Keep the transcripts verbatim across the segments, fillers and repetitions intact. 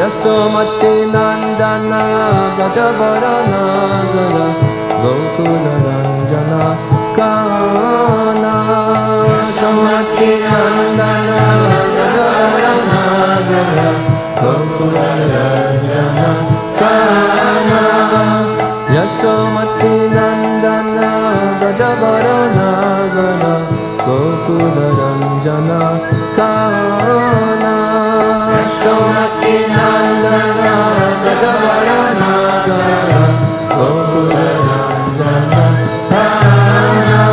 Yasomati Nandana Gajavarana Gara Gokula Ranjana Kana Yasomati Nandana Gajavarana Gara Gokula Ranjana Kana Yasomati Nandana Gajavarana Gara Gokula Ranjana Kana Yasomati Nandana Gajavarana Gara Gokula Ranjana Kana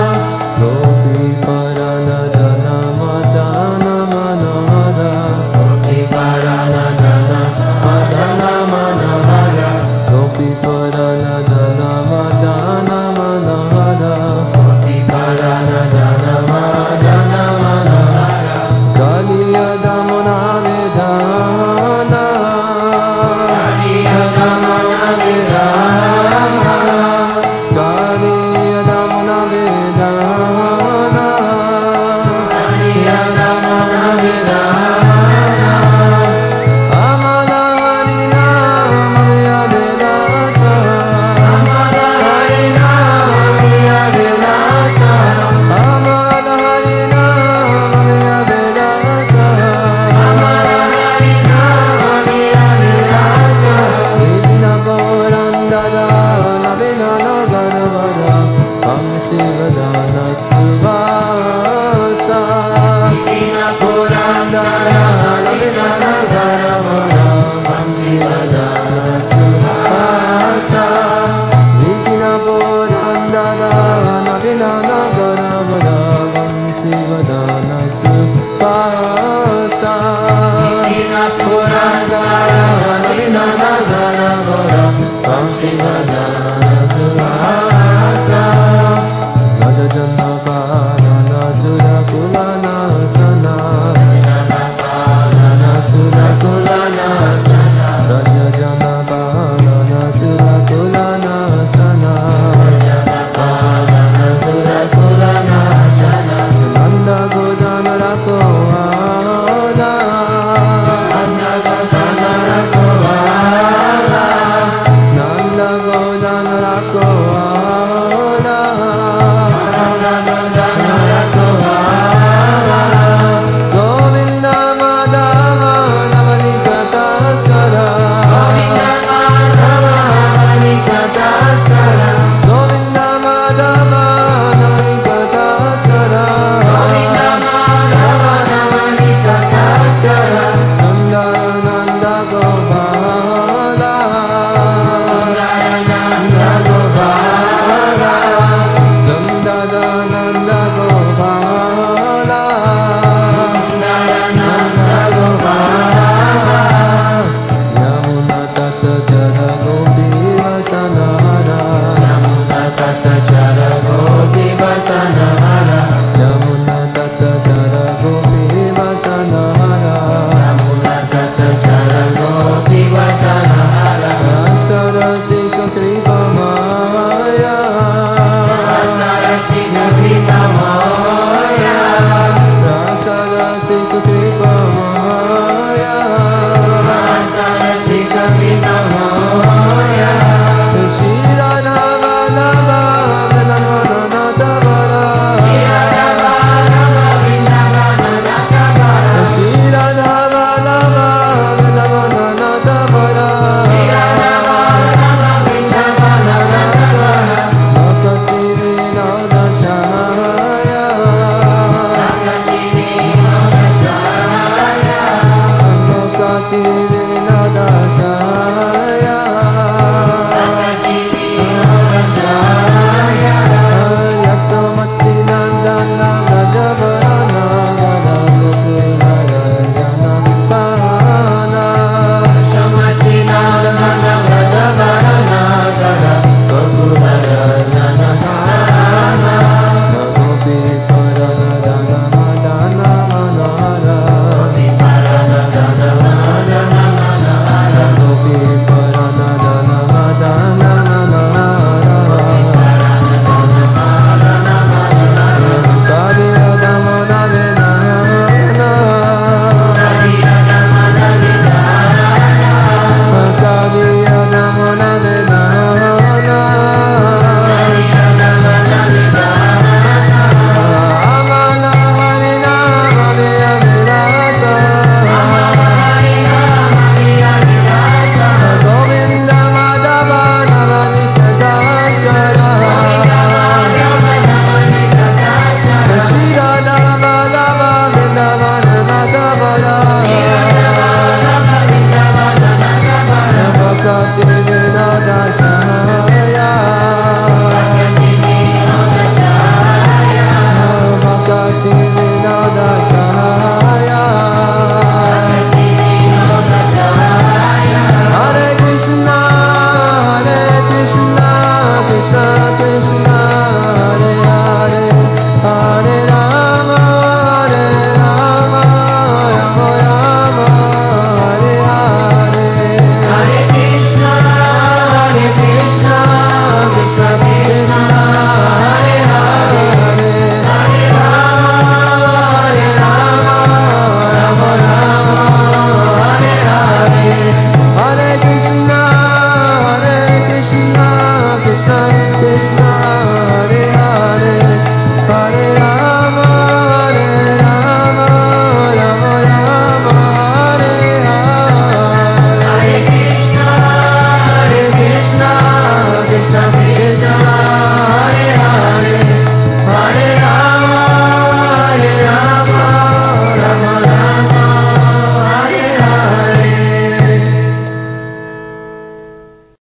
Gopi Paranadana Madana Manohara Gopi Paranadana Madana Manohara Gopi Paranadana Madana Manohara Gopi Paranadana Madana Manohara Kaliya Damona Vedana Kaliya Damona Vedana Kaliya Damona Vedana Kaliya Damona Vedana Amala Harina Maya Velasa Amala Harina Maya Velasa Amala Harina Maya Velasa Amala Harina Maya Velasa Vipina Gaurandada Navina Nagarvara Amsivadana Suvasa Vipina Gaurandada Navina Nagarvara Amsivadana Suvasa Vipina Gaurandada Navina Nagarvara Amsivadana Suvasa Vipina Gaurandada Navina Nagarvara Amsivadana